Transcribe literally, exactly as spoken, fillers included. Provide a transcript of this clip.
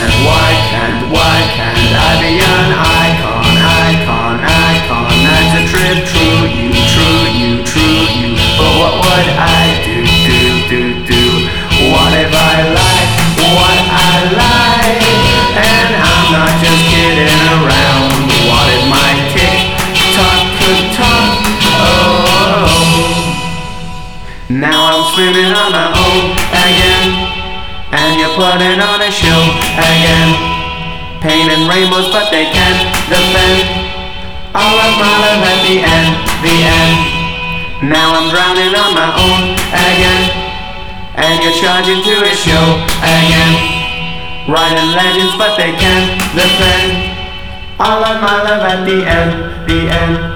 can't, why can't, why can't I be an icon, icon, icon? That's a trip, true you, true you, true you. But what would I do, do, do, do? What if I like what I like? And I'm not just kidding around. What if my TikTok could talk? Oh, now I'm swimming on my own again, and you're putting on a show again. Painting rainbows but they can't defend all of my love at the end, the end. Now I'm drowning on my own again, and you're charging to a show again. Writing legends but they can't defend all of my love at the end, the end.